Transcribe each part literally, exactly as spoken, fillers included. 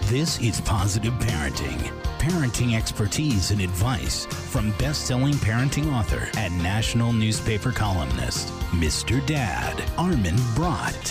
This is Positive Parenting. Parenting expertise and advice from best-selling parenting author and national newspaper columnist, Mister Dad, Armin Brott.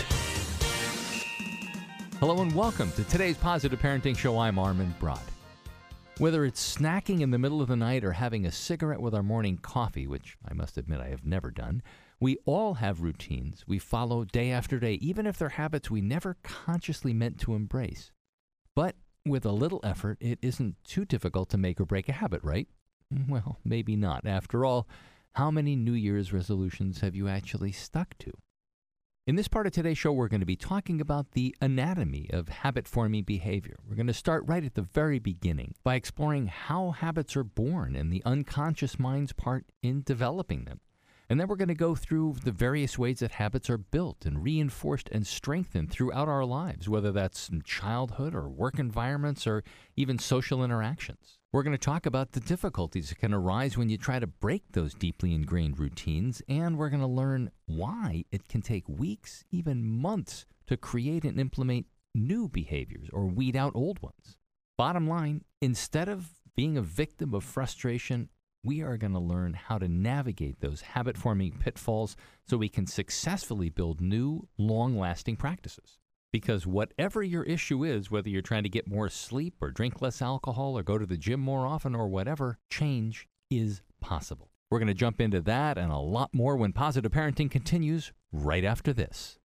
Hello and welcome to today's Positive Parenting Show. I'm Armin Brott. Whether it's snacking in the middle of the night or having a cigarette with our morning coffee, which I must admit I have never done, we all have routines we follow day after day, even if they're habits we never consciously meant to embrace. But with a little effort, it isn't too difficult to make or break a habit, right? Well, maybe not. After all, how many New Year's resolutions have you actually stuck to? In this part of today's show, we're going to be talking about the anatomy of habit-forming behavior. We're going to start right at the very beginning by exploring how habits are born and the unconscious mind's part in developing them. And then we're going to go through the various ways that habits are built and reinforced and strengthened throughout our lives, whether that's in childhood or work environments or even social interactions. We're going to talk about the difficulties that can arise when you try to break those deeply ingrained routines, and we're going to learn why it can take weeks, even months, to create and implement new behaviors or weed out old ones. Bottom line, instead of being a victim of frustration, we are going to learn how to navigate those habit-forming pitfalls so we can successfully build new, long-lasting practices. Because whatever your issue is, whether you're trying to get more sleep or drink less alcohol or go to the gym more often or whatever, change is possible. We're going to jump into that and a lot more when Positive Parenting continues right after this.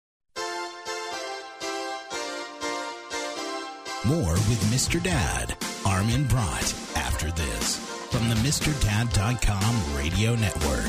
More with Mister Dad, Armin Brott, after this. From the Mister Dad dot com radio network.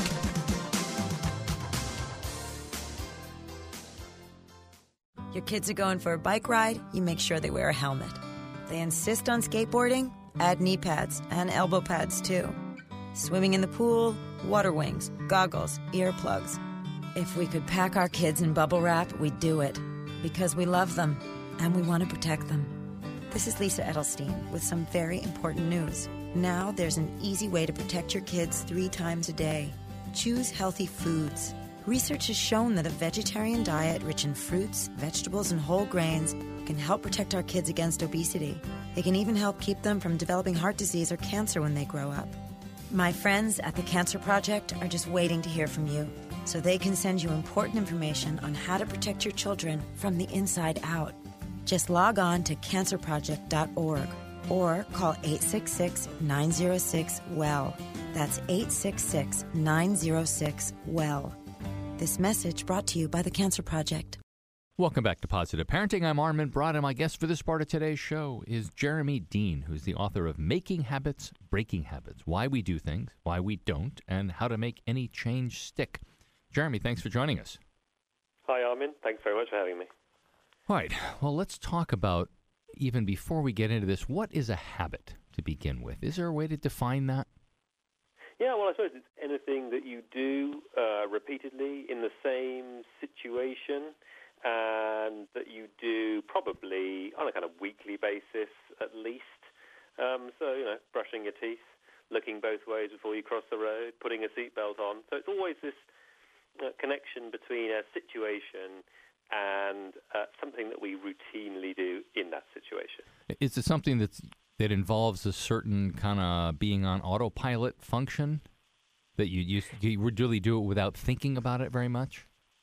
Your kids are going for a bike ride, you make sure they wear a helmet. They insist on skateboarding, add knee pads and elbow pads too. Swimming in the pool, water wings, goggles, earplugs. If we could pack our kids in bubble wrap, we'd do it. Because we love them and we want to protect them. This is Lisa Edelstein with some very important news. Now there's an easy way to protect your kids three times a day. Choose healthy foods. Research has shown that a vegetarian diet rich in fruits, vegetables, and whole grains can help protect our kids against obesity. It can even help keep them from developing heart disease or cancer when they grow up. My friends at the Cancer Project are just waiting to hear from you so they can send you important information on how to protect your children from the inside out. Just log on to cancer project dot org or call eight six six, nine zero six, W E L L. That's eight six six, nine zero six, W E L L. This message brought to you by the Cancer Project. Welcome back to Positive Parenting. I'm Armin Brott, and my guest for this part of today's show is Jeremy Dean, who's the author of Making Habits, Breaking Habits, Why We Do Things, Why We Don't, and How to Make Any Change Stick. Jeremy, thanks for joining us. Hi, Armin. Thanks very much for having me. All right. Well, let's talk about, even before we get into this, what is a habit to begin with? Is there a way to define that? Yeah, well, I suppose it's anything that you do uh, repeatedly in the same situation and that you do probably on a kind of weekly basis at least. Um, so, you know, brushing your teeth, looking both ways before you cross the road, putting a seatbelt on. So it's always this uh, connection between a situation and uh, something that we routinely do in that situation. Is it something that's, that involves a certain kind of being on autopilot function, that you, you, you really do it without thinking about it very much?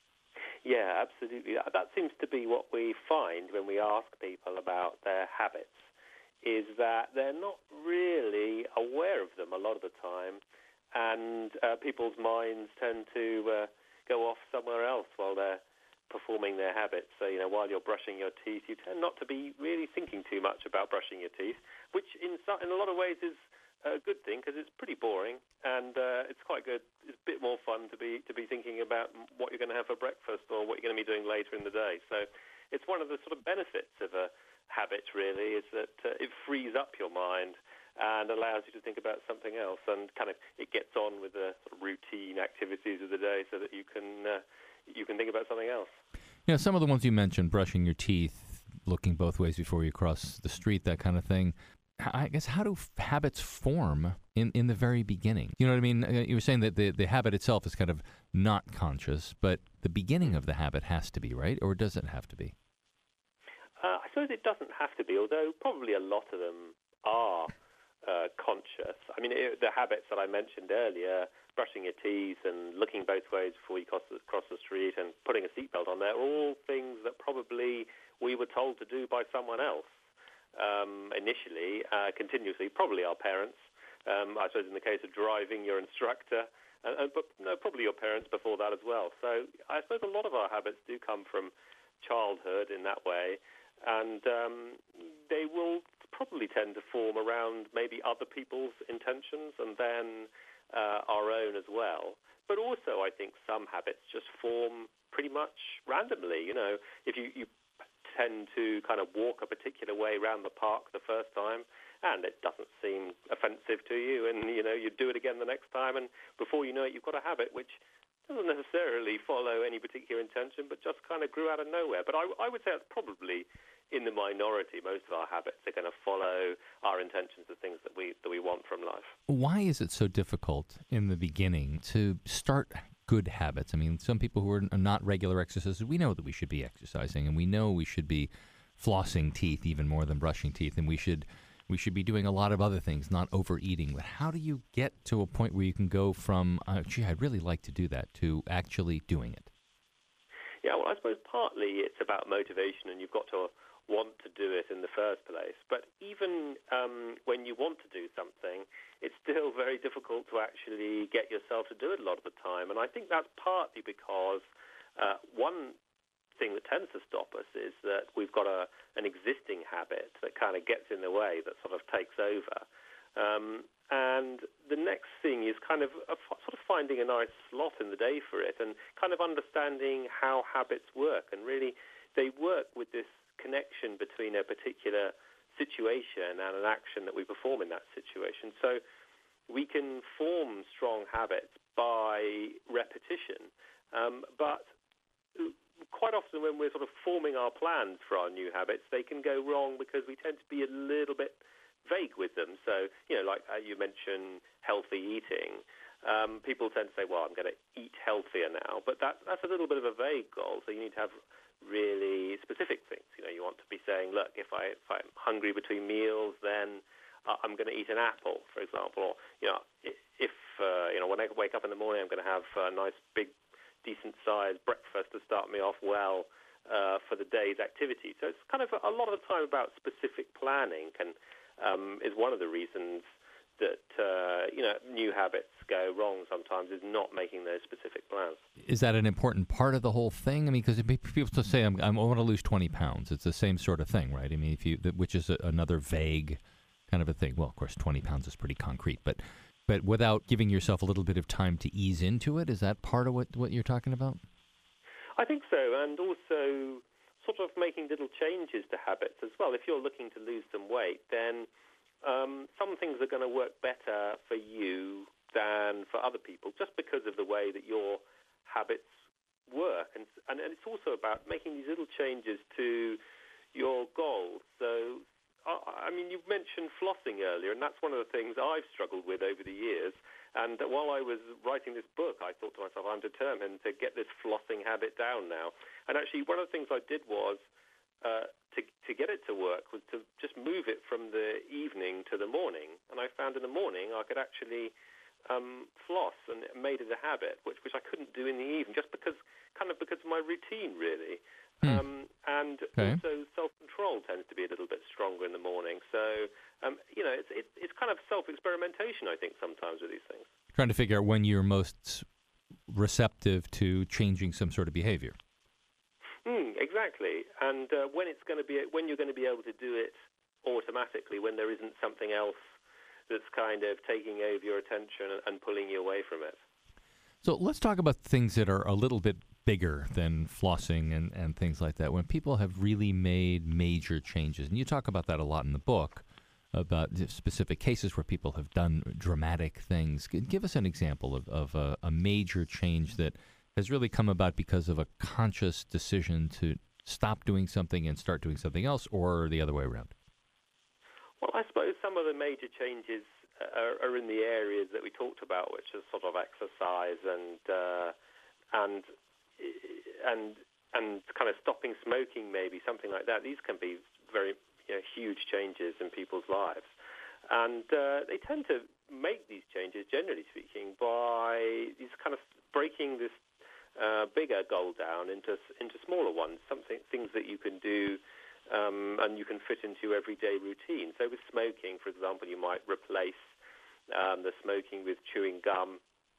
Yeah, absolutely. That, that seems to be what we find when we ask people about their habits, is that they're not really aware of them a lot of the time, and uh, people's minds tend to uh, go off somewhere else while they're performing their habits. So, you know, while you're brushing your teeth, you tend not to be really thinking too much about brushing your teeth, which in so, in a lot of ways is a good thing because it's pretty boring, and uh, it's quite good. It's a bit more fun to be to be thinking about what you're going to have for breakfast or what you're going to be doing later in the day. So it's one of the sort of benefits of a habit, really, is that uh, it frees up your mind and allows you to think about something else, and kind of it gets on with the sort of routine activities of the day so that you can uh, you can think about something else. You know, some of the ones you mentioned, brushing your teeth, looking both ways before you cross the street, that kind of thing. I guess, how do f- habits form in, in the very beginning? You know what I mean? Uh, you were saying that the, the habit itself is kind of not conscious, but the beginning of the habit has to be, right? Or does it have to be? Uh, I suppose it doesn't have to be, although probably a lot of them are uh, conscious. I mean, it, the habits that I mentioned earlier, brushing your teeth and looking both ways before you cross the, cross the street and putting a seatbelt on there, are all things that probably we were told to do by someone else um, initially, uh, continuously, probably our parents. Um, I suppose in the case of driving, your instructor, uh, uh, but no, probably your parents before that as well. So I suppose a lot of our habits do come from childhood in that way, and um, they will probably tend to form around maybe other people's intentions and then uh, our own as well. But also I think some habits just form pretty much randomly. You know, if you, you tend to kind of walk a particular way around the park the first time, and it doesn't seem offensive to you, and, you know, you do it again the next time, and before you know it, you've got a habit which doesn't necessarily follow any particular intention, but just kind of grew out of nowhere. But I, I would say it's probably in the minority. Most of our habits are going to follow our intentions, the things that we that we want from life. Why is it so difficult in the beginning to start good habits? I mean, some people who are not regular exercisers, we know that we should be exercising, and we know we should be flossing teeth even more than brushing teeth, and we should we should be doing a lot of other things, not overeating. But how do you get to a point where you can go from, uh, gee, I'd really like to do that, to actually doing it? Yeah, well, I suppose partly it's about motivation, and you've got to want to do it in the first place. But even um, when you want to do something, it's still very difficult to actually get yourself to do it a lot of the time. And I think that's partly because uh, one thing that tends to stop us is that we've got a, an existing habit that kind of gets in the way, that sort of takes over. Um, and the next thing is kind of a, sort of finding a nice slot in the day for it, and kind of understanding how habits work. And really, they work with this connection between a particular situation and an action that we perform in that situation. So we can form strong habits by repetition, um, but quite often when we're sort of forming our plans for our new habits, they can go wrong because we tend to be a little bit vague with them. So, you know, like uh, you mentioned healthy eating. Um, people tend to say, well, I'm going to eat healthier now, but that, that's a little bit of a vague goal. So you need to have really specific things. You know, you want to be saying, look, if, I, if I'm hungry between meals, then uh, I'm going to eat an apple, for example. Or, you know, if, uh, you know, when I wake up in the morning, I'm going to have a nice big decent-sized breakfast to start me off well uh, for the day's activity. So it's kind of a, a lot of the time about specific planning can, um, is one of the reasons that, uh, you know, new habits go wrong sometimes, is not making those specific plans. Is that an important part of the whole thing? I mean, because people still say, I'm, I'm, I want to lose twenty pounds. It's the same sort of thing, right? I mean, if you, which is a, another vague kind of a thing. Well, of course, twenty pounds is pretty concrete, but But without giving yourself a little bit of time to ease into it, is that part of what, what you're talking about? I think so, and also sort of making little changes to habits as well. If you're looking to lose some weight, then um, some things are going to work better for you than for other people, just because of the way that your habits work. And, and, and it's also about making these little changes to your goals. So, I mean, you mentioned flossing earlier, and that's one of the things I've struggled with over the years. And while I was writing this book, I thought to myself, I'm determined to get this flossing habit down now. And actually, one of the things I did was, uh, to, to get it to work, was to just move it from the evening to the morning. And I found in the morning I could actually um, floss, and it made it a habit, which, which I couldn't do in the evening, just because, kind of because of my routine, really. Hmm. Um, and okay. also self-control tends to be a little bit stronger in the morning. So, um, you know, it's, it, it's kind of self-experimentation, I think, sometimes with these things. Trying to figure out when you're most receptive to changing some sort of behavior. Mm, exactly. And uh, when it's going to be, when you're going to be able to do it automatically, when there isn't something else that's kind of taking over your attention and, and pulling you away from it. So let's talk about things that are a little bit bigger than flossing and, and things like that. When people have really made major changes, and you talk about that a lot in the book, about specific cases where people have done dramatic things. Give us an example of, of a, a major change that has really come about because of a conscious decision to stop doing something and start doing something else, or the other way around. Well, I suppose some of the major changes are, are in the areas that we talked about, which is sort of exercise and uh, and and and kind of stopping smoking, maybe something like that. These can be very you know, huge changes in people's lives. And uh, they tend to make these changes, generally speaking, by these kind of breaking this uh, bigger goal down into into smaller ones, something things that you can do um, and you can fit into your everyday routine. So with smoking, for example, you might replace um, the smoking with chewing gum,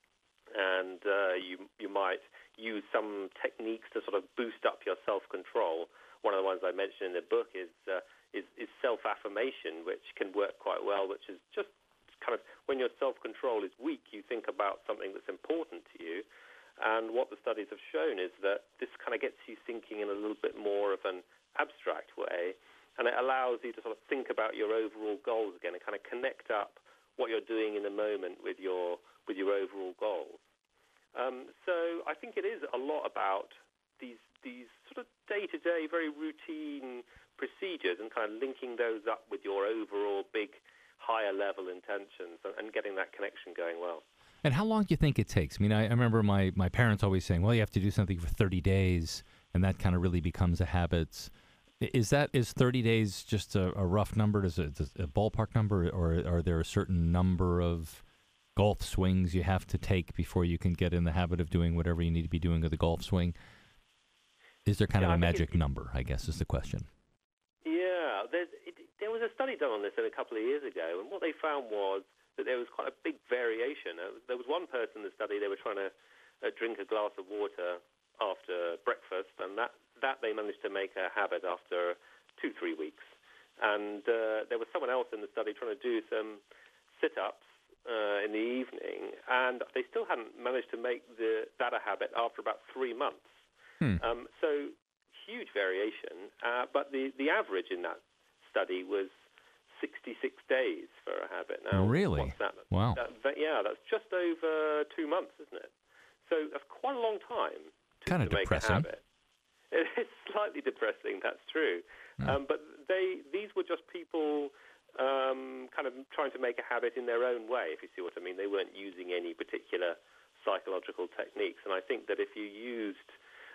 and uh, you you might use some techniques to sort of boost up your self-control. One of the ones I mentioned in the book is uh, is, is self-affirmation, which can work quite well, which is just kind of when your self-control is weak, you think about something that's important to you. And what the studies have shown is that this kind of gets you thinking in a little bit more of an abstract way, and it allows you to sort of think about your overall goals again and kind of connect up what you're doing in the moment with your with your overall goals. Um, so I think it is a lot about these these sort of day-to-day, very routine procedures and kind of linking those up with your overall big, higher-level intentions and, and getting that connection going well. And how long do you think it takes? I mean, I, I remember my, my parents always saying, well, you have to do something for thirty days, and that kind of really becomes a habit. Is that is thirty days just a, a rough number? Is it a ballpark number, or are there a certain number of golf swings you have to take before you can get in the habit of doing whatever you need to be doing with a golf swing? Is there kind yeah, of a magic number, I guess, is the question. Yeah, it, there was a study done on this a couple of years ago, and what they found was that there was quite a big variation. Uh, there was one person in the study, they were trying to uh, drink a glass of water after breakfast, and that, that they managed to make a habit after two, three weeks. And uh, there was someone else in the study trying to do some sit-ups uh, in the evening, and they still hadn't managed to make the, that a habit after about three months. Hmm. Um, so huge variation, uh, but the, the average in that study was sixty-six days for a habit. Now, really? What's that? Wow. That, that, yeah, that's just over two months, isn't it? So that's quite a long time to, kind of to make depressing. a habit. It's slightly depressing, that's true. Hmm. Um, but they these were just people um, kind of trying to make a habit in their own way, if you see what I mean. They weren't using any particular psychological techniques. And I think that if you used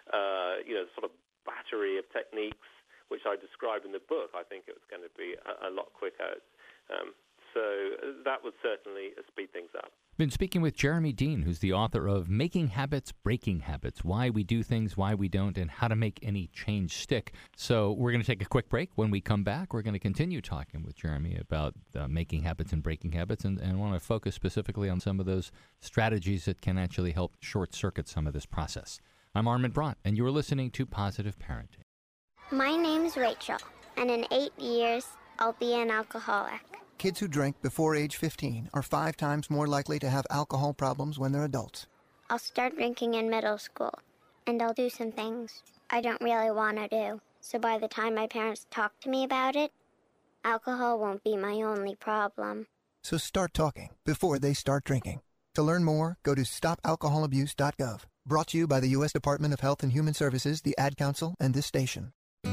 Uh, you know, sort of battery of techniques, which I describe in the book, I think it was going to be a, a lot quicker. Um, so that would certainly speed things up. Been speaking with Jeremy Dean, who's the author of Making Habits, Breaking Habits, Why We Do Things, Why We Don't, and How to Make Any Change Stick. So we're going to take a quick break. When we come back, we're going to continue talking with Jeremy about uh, making habits and breaking habits, and, and want to focus specifically on some of those strategies that can actually help short-circuit some of this process. I'm Armin Brott, and you're listening to Positive Parenting. My name's Rachel, and in eight years, I'll be an alcoholic. Kids who drink before age fifteen are five times more likely to have alcohol problems when they're adults. I'll start drinking in middle school, and I'll do some things I don't really want to do. So by the time my parents talk to me about it, alcohol won't be my only problem. So start talking before they start drinking. To learn more, go to stop alcohol abuse dot gov. Brought to you by the U S Department of Health and Human Services, the Ad Council, and this station.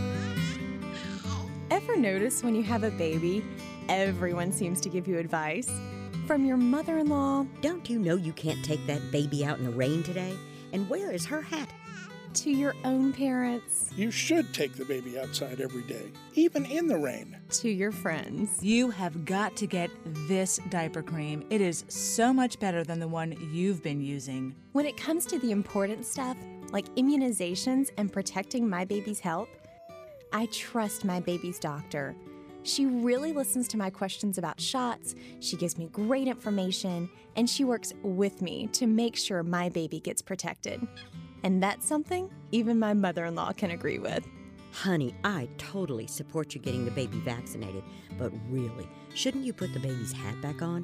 Ever notice when you have a baby, everyone seems to give you advice? From your mother-in-law. Don't you know you can't take that baby out in the rain today? And where is her hat? To your own parents. You should take the baby outside every day, even in the rain. To your friends. You have got to get this diaper cream. It is so much better than the one you've been using. When it comes to the important stuff, like immunizations and protecting my baby's health, I trust my baby's doctor. She really listens to my questions about shots, she gives me great information, and she works with me to make sure my baby gets protected. And that's something even my mother-in-law can agree with. Honey, I totally support you getting the baby vaccinated, but really, shouldn't you put the baby's hat back on?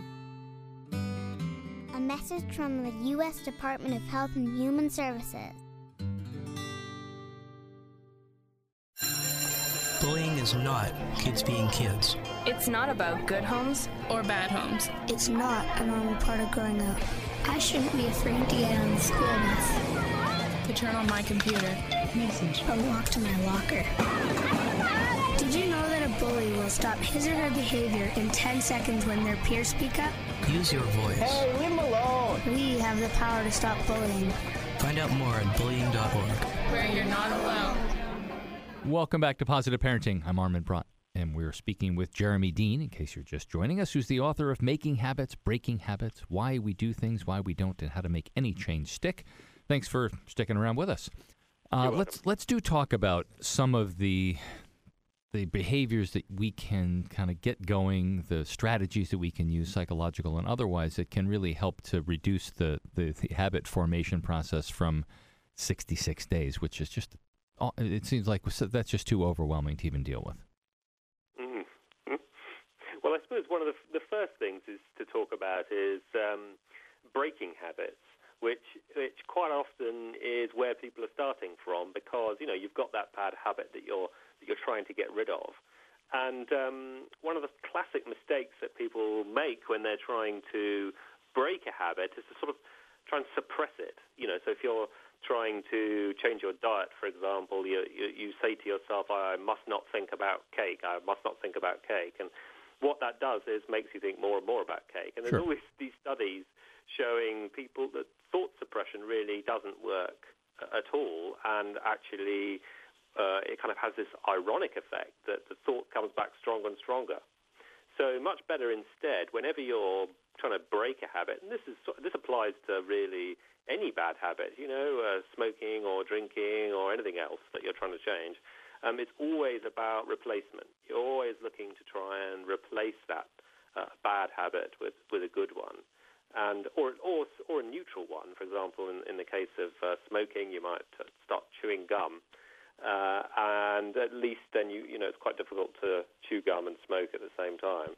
A message from the U S Department of Health and Human Services. Bullying is not kids being kids. It's not about good homes or bad homes. It's not a normal part of growing up. I shouldn't be afraid to get on the school bus. To turn on my computer. Message. Or walk to my locker. Did you know that a bully will stop his or her behavior in ten seconds when their peers speak up? Use your voice. Hey, leave them alone. We have the power to stop bullying. Find out more at bullying dot org. where you're not alone. Welcome back to Positive Parenting. I'm Armin Brott, and we're speaking with Jeremy Dean, in case you're just joining us, who's the author of Making Habits, Breaking Habits, Why We Do Things, Why We Don't, and How to Make Any Change Stick. Thanks for sticking around with us. Uh, let's let's do talk about some of the the behaviors that we can kind of get going, the strategies that we can use, psychological and otherwise, that can really help to reduce the, the, the habit formation process from sixty-six days, which is just, it seems like that's just too overwhelming to even deal with. Mm-hmm. Well, I suppose one of the, the first things is to talk about is um, breaking habits, which which quite often is where people are starting from, because you know you've got that bad habit that you're that you're trying to get rid of, and um, one of the classic mistakes that people make when they're trying to break a habit is to sort of try and suppress it. You know, so if you're trying to change your diet, for example, you you, you say to yourself, "I must not think about cake. I must not think about cake," and what that does is makes you think more and more about cake. And there's Sure. always these studies showing people that thought suppression really doesn't work at all, and actually uh, it kind of has this ironic effect that the thought comes back stronger and stronger. So much better instead, whenever you're trying to break a habit, and this is this applies to really any bad habit, you know, uh, smoking or drinking or anything else that you're trying to change, um, it's always about replacement. You're always looking to try and replace that uh, bad habit with, with a good one. And or or or a neutral one. For example, in, in the case of uh, smoking, you might uh, start chewing gum, uh, and at least then you you know it's quite difficult to chew gum and smoke at the same time.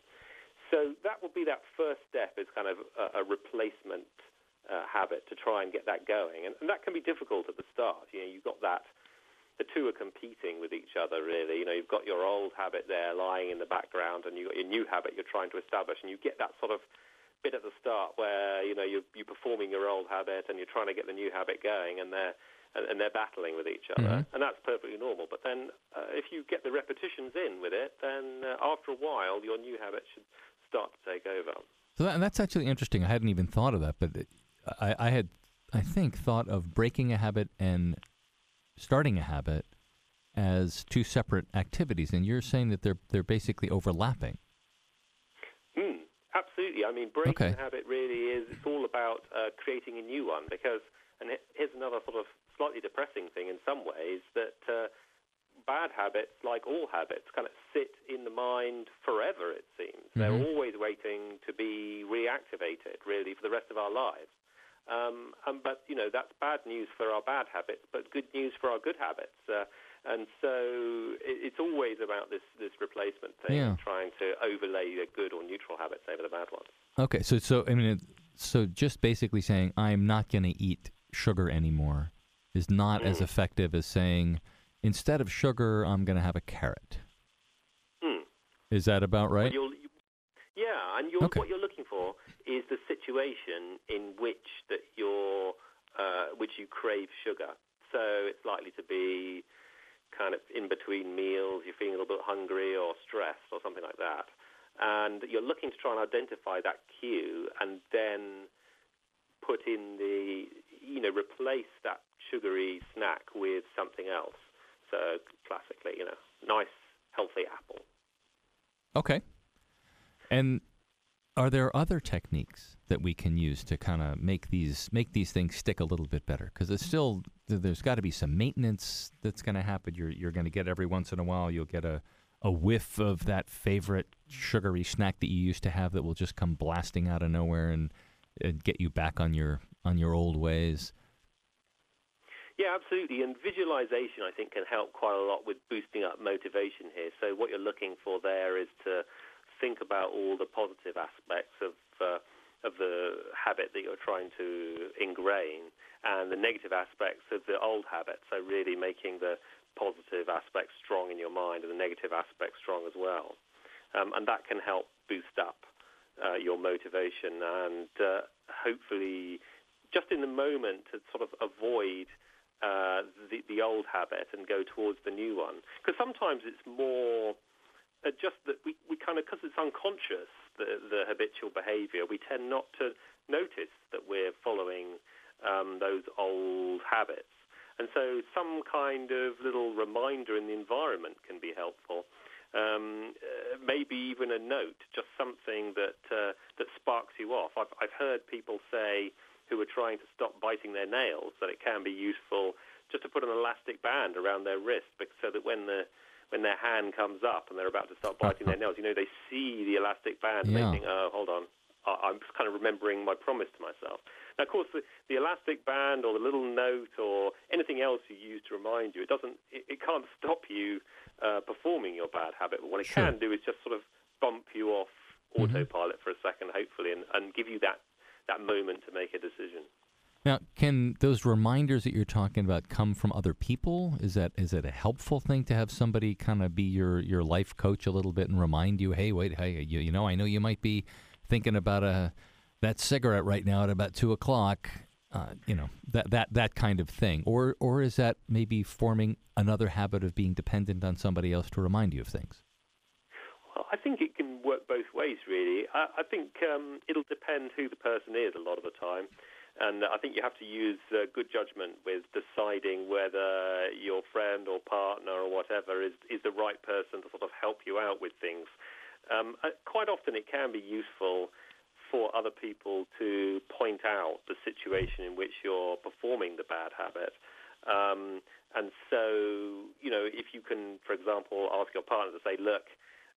So that would be that first step, is kind of a, a replacement uh, habit to try and get that going, and, and that can be difficult at the start. You know, you've got that. The two are competing with each other, really. You know, you've got your old habit there lying in the background, and you've got your new habit you're trying to establish, and you get that sort of bit at the start where you know you're, you're performing your old habit and you're trying to get the new habit going, and they're and, and they're battling with each other, Mm-hmm. and that's perfectly normal. But then, uh, if you get the repetitions in with it, then uh, after a while, your new habit should start to take over. So that, and that's actually interesting. I hadn't even thought of that, but it, I, I had, I think, thought of breaking a habit and starting a habit as two separate activities, and you're saying that they're they're basically overlapping. Mm. Absolutely. I mean, breaking Okay. a habit really is, it's all about uh, creating a new one, because, and here's another sort of slightly depressing thing in some ways, that uh, bad habits, like all habits, kind of sit in the mind forever, it seems. Mm-hmm. They're always waiting to be reactivated, really, for the rest of our lives. Um, um, but, you know, that's bad news for our bad habits, but good news for our good habits. Uh, And so it's always about this, this replacement thing, Yeah. trying to overlay the good or neutral habits over the bad ones. Okay, so so I mean, it, so just basically saying I'm not going to eat sugar anymore is not Mm. as effective as saying instead of sugar I'm going to have a carrot. Mm. Is that about right? Well, you'll, you, yeah, and you're, Okay. what you're looking for is the situation in which that you're, uh, which you crave sugar. So it's likely to be kind of in between meals, you're feeling a little bit hungry or stressed or something like that. And you're looking to try and identify that cue and then put in the, you know, replace that sugary snack with something else. So classically, you know, nice, healthy apple. Okay. And are there other techniques that we can use to kind of make these make these things stick a little bit better? Because it's still, there's got to be some maintenance that's going to happen. You're you're going to get every once in a while, you'll get a, a whiff of that favorite sugary snack that you used to have that will just come blasting out of nowhere and, and get you back on your on your old ways. Yeah, absolutely. And visualization, I think, can help quite a lot with boosting up motivation here. So what you're looking for there is to think about all the positive aspects of uh, of the habit that you're trying to ingrain and the negative aspects of the old habit. So really making the positive aspects strong in your mind and the negative aspects strong as well. Um, and that can help boost up uh, your motivation and uh, hopefully just in the moment to sort of avoid uh, the, the old habit and go towards the new one. Because sometimes it's more uh, just that we, we kind of, because it's unconscious, the, the habitual behavior, we tend not to notice that we're following um, those old habits. And so some kind of little reminder in the environment can be helpful. Um, uh, maybe even a note, just something that uh, that sparks you off. I've, I've heard people say who are trying to stop biting their nails that it can be useful just to put an elastic band around their wrist, so that when the when their hand comes up and they're about to start biting their nails, you know, they see the elastic band and Yeah. they think, oh, hold on, I'm just kind of remembering my promise to myself. Now, of course, the, the elastic band or the little note or anything else you use to remind you, it doesn't, it, it can't stop you uh, performing your bad habit. But what it Sure. can do is just sort of bump you off autopilot for a second, hopefully, and, and give you that, that moment to make a decision. Now, can those reminders that you're talking about come from other people? Is that is it a helpful thing to have somebody kind of be your, your life coach a little bit and remind you, hey, wait, hey, you, you know, I know you might be thinking about a that cigarette right now at about two o'clock, uh, you know, that, that that kind of thing, or or is that maybe forming another habit of being dependent on somebody else to remind you of things? Well, I think it can work both ways, really. I, I think um, it'll depend who the person is a lot of the time. And I think you have to use uh, good judgment with deciding whether your friend or partner or whatever is, is the right person to sort of help you out with things. Um, uh, quite often it can be useful for other people to point out the situation in which you're performing the bad habit. Um, and so, you know, if you can, for example, ask your partner to say, look,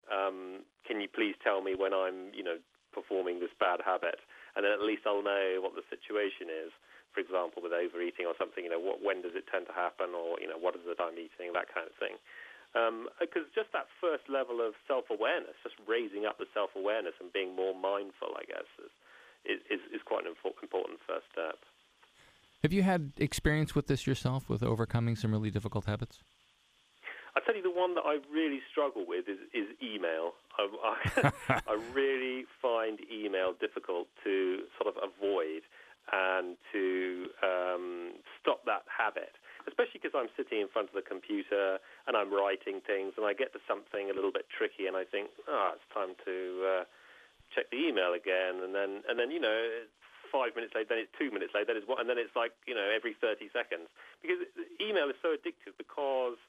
um, can you please tell me when I'm, you know, performing this bad habit? And then at least I'll know what the situation is, for example, with overeating or something, you know, what, when does it tend to happen, or, you know, what is it I'm eating, that kind of thing. Because um, just that first level of self-awareness, just raising up the self-awareness and being more mindful, I guess, is, is, is quite an important first step. Have you had experience with this yourself, with overcoming some really difficult habits? I tell you, the one that I really struggle with is, is email. I, I, I really find email difficult to sort of avoid and to um, stop that habit, especially because I'm sitting in front of the computer and I'm writing things and I get to something a little bit tricky and I think, ah, oh, it's time to uh, check the email again. And then, and then you know, five minutes later, then it's two minutes later, then it's one, and then it's like, you know, every thirty seconds. Because email is so addictive because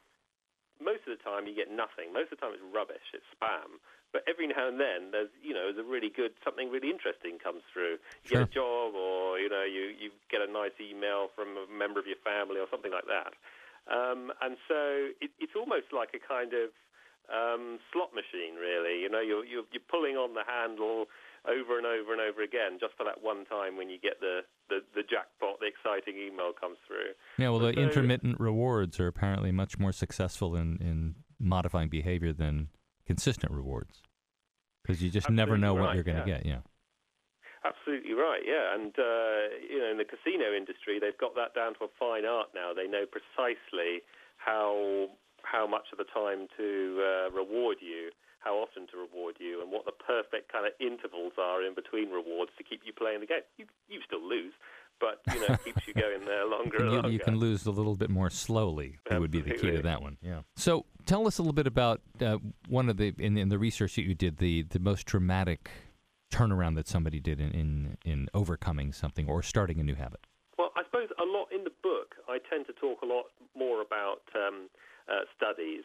most of the time you get nothing. Most of the time it's rubbish, it's spam. But every now and then there's, you know, there's a really good, something really interesting comes through. You Sure. get a job, or, you know, you, you get a nice email from a member of your family or something like that. Um, and so it, it's almost like a kind of um, slot machine, really. You know, you're, you're, you're pulling on the handle over and over and over again just for that one time when you get the, the, the jackpot, the exciting email comes through. Yeah, well, the so, intermittent rewards are apparently much more successful in, in modifying behavior than consistent rewards, because you just never know what right, you're going to yeah. get. Yeah, absolutely right. Yeah, and uh, you know, in the casino industry, they've got that down to a fine art now. They know precisely how how much of the time to uh, reward you, how often to reward you, and what the perfect kind of intervals are in between rewards to keep you playing the game. You you still lose, but you know, it keeps you going there longer and you, longer. you can lose a little bit more slowly. It would be the key to Absolutely. that one. Yeah. So tell us a little bit about uh, one of the in, in the research that you did, the the most dramatic turnaround that somebody did in, in in overcoming something or starting a new habit. Well, I suppose a lot in the book, I tend to talk a lot more about um, uh, studies.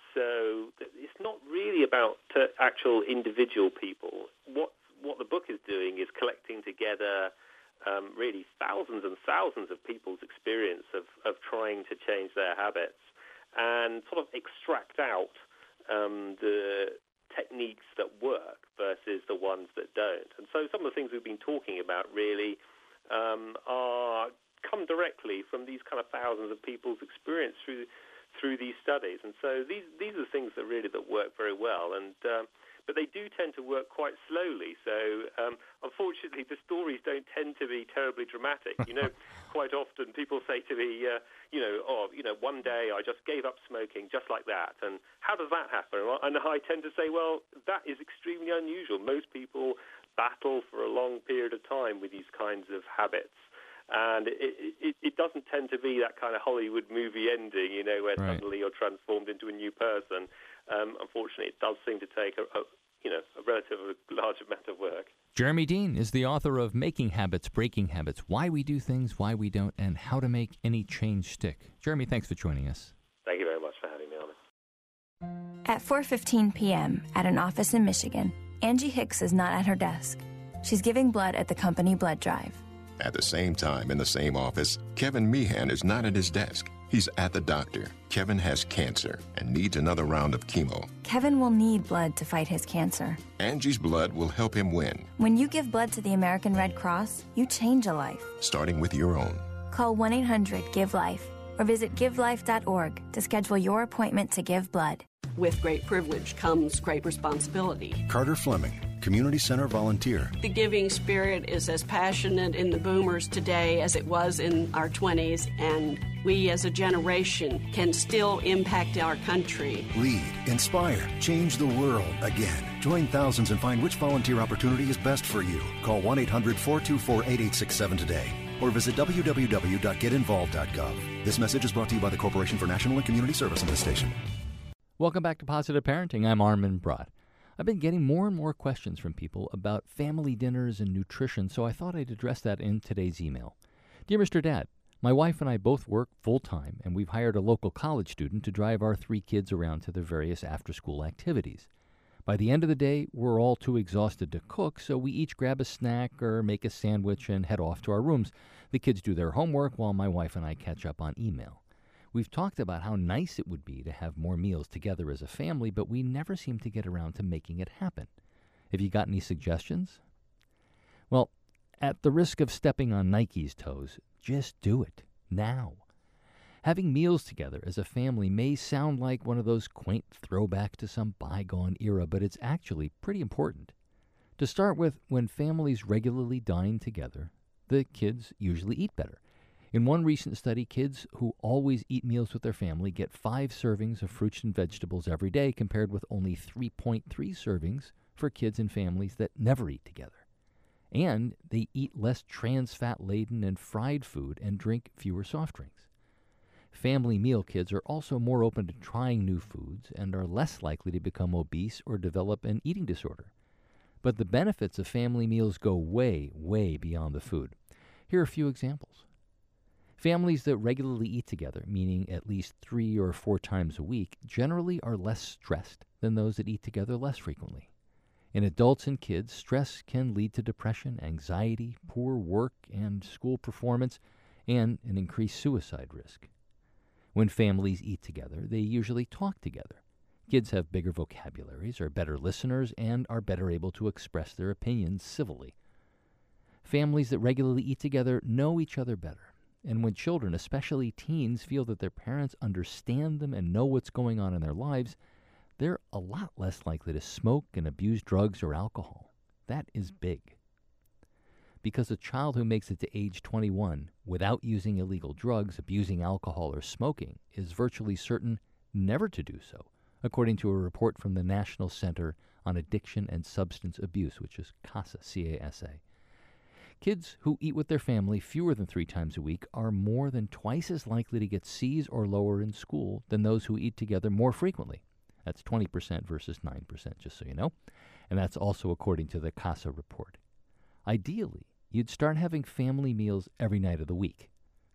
So it's not really about uh, actual individual people. What what the book is doing is collecting together um, really thousands and thousands of people's experience of, of trying to change their habits and sort of extract out um, the techniques that work versus the ones that don't. And so some of the things we've been talking about really um, are come directly from these kind of thousands of people's experience through through these studies. And so these these are things that really that work very well. And um, but they do tend to work quite slowly. So um, unfortunately, the stories don't tend to be terribly dramatic. You know, quite often people say to me, uh, you know, oh, you know, one day I just gave up smoking just like that. And how does that happen? And I tend to say, well, that is extremely unusual. Most people battle for a long period of time with these kinds of habits. And it, it, it doesn't tend to be that kind of Hollywood movie ending, you know, where Right. suddenly you're transformed into a new person. Um, unfortunately, it does seem to take a, a, you know, a relatively large amount of work. Jeremy Dean is the author of Making Habits, Breaking Habits, Why We Do Things, Why We Don't, and How to Make Any Change Stick. Jeremy, thanks for joining us. Thank you very much for having me on. At four fifteen p.m. at an office in Michigan, Angie Hicks is not at her desk. She's giving blood at the company blood drive. At the same time, in the same office, Kevin Meehan is not at his desk. He's at the doctor. Kevin has cancer and needs another round of chemo. Kevin will need blood to fight his cancer. Angie's blood will help him win. When you give blood to the American Red Cross, you change a life. Starting with your own. Call one eight hundred give life or visit give life dot org to schedule your appointment to give blood. With great privilege comes great responsibility. Carter Fleming, Community Center volunteer. The giving spirit is as passionate in the boomers today as it was in our twenties, and we as a generation can still impact our country. Lead, inspire, change the world again. Join thousands and find which volunteer opportunity is best for you. Call one eight hundred four two four eight eight six seven today or visit w w w dot get involved dot gov. This message is brought to you by the Corporation for National and Community Service and this station. Welcome back to Positive Parenting. I'm Armin Brott. I've been getting more and more questions from people about family dinners and nutrition, so I thought I'd address that in today's email. Dear Mister Dad, my wife and I both work full-time, and we've hired a local college student to drive our three kids around to their various after-school activities. By the end of the day, we're all too exhausted to cook, so we each grab a snack or make a sandwich and head off to our rooms. The kids do their homework while my wife and I catch up on email. We've talked about how nice it would be to have more meals together as a family, but we never seem to get around to making it happen. Have you got any suggestions? Well, at the risk of stepping on Nike's toes, just do it, now. Having meals together as a family may sound like one of those quaint throwbacks to some bygone era, but it's actually pretty important. To start with, when families regularly dine together, the kids usually eat better. In one recent study, kids who always eat meals with their family get five servings of fruits and vegetables every day, compared with only three point three servings for kids in families that never eat together. And they eat less trans fat-laden and fried food and drink fewer soft drinks. Family meal kids are also more open to trying new foods and are less likely to become obese or develop an eating disorder. But the benefits of family meals go way, way beyond the food. Here are a few examples. Families that regularly eat together, meaning at least three or four times a week, generally are less stressed than those that eat together less frequently. In adults and kids, stress can lead to depression, anxiety, poor work and school performance, and an increased suicide risk. When families eat together, they usually talk together. Kids have bigger vocabularies, are better listeners, and are better able to express their opinions civilly. Families that regularly eat together know each other better. And when children, especially teens, feel that their parents understand them and know what's going on in their lives, they're a lot less likely to smoke and abuse drugs or alcohol. That is big. Because a child who makes it to age twenty-one without using illegal drugs, abusing alcohol, or smoking is virtually certain never to do so, according to a report from the National Center on Addiction and Substance Abuse, which is CASA, C A S A. Kids who eat with their family fewer than three times a week are more than twice as likely to get C's or lower in school than those who eat together more frequently. That's twenty percent versus nine percent, just so you know. And that's also according to the CASA report. Ideally, you'd start having family meals every night of the week.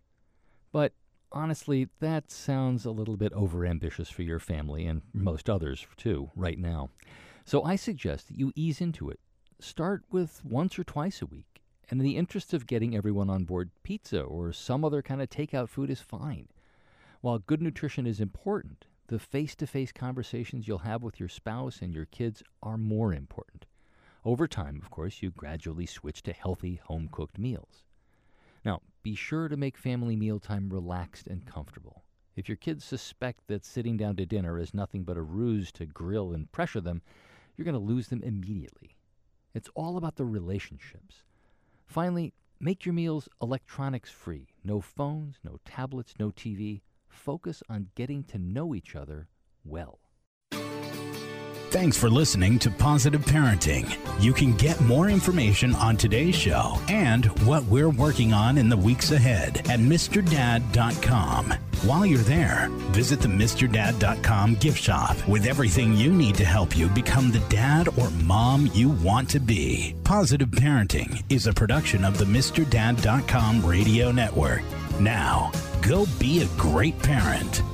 But honestly, that sounds a little bit overambitious for your family and most others too right now. So I suggest that you ease into it. Start with once or twice a week. And in the interest of getting everyone on board, pizza or some other kind of takeout food is fine. While good nutrition is important, the face-to-face conversations you'll have with your spouse and your kids are more important. Over time, of course, you gradually switch to healthy, home-cooked meals. Now, be sure to make family mealtime relaxed and comfortable. If your kids suspect that sitting down to dinner is nothing but a ruse to grill and pressure them, you're going to lose them immediately. It's all about the relationships. Finally, make your meals electronics-free. No phones, no tablets, no T V. Focus on getting to know each other well. Thanks for listening to Positive Parenting. You can get more information on today's show and what we're working on in the weeks ahead at Mister Dad dot com. While you're there, visit the Mister Dad dot com gift shop with everything you need to help you become the dad or mom you want to be. Positive Parenting is a production of the Mister Dad dot com radio network. Now, go be a great parent.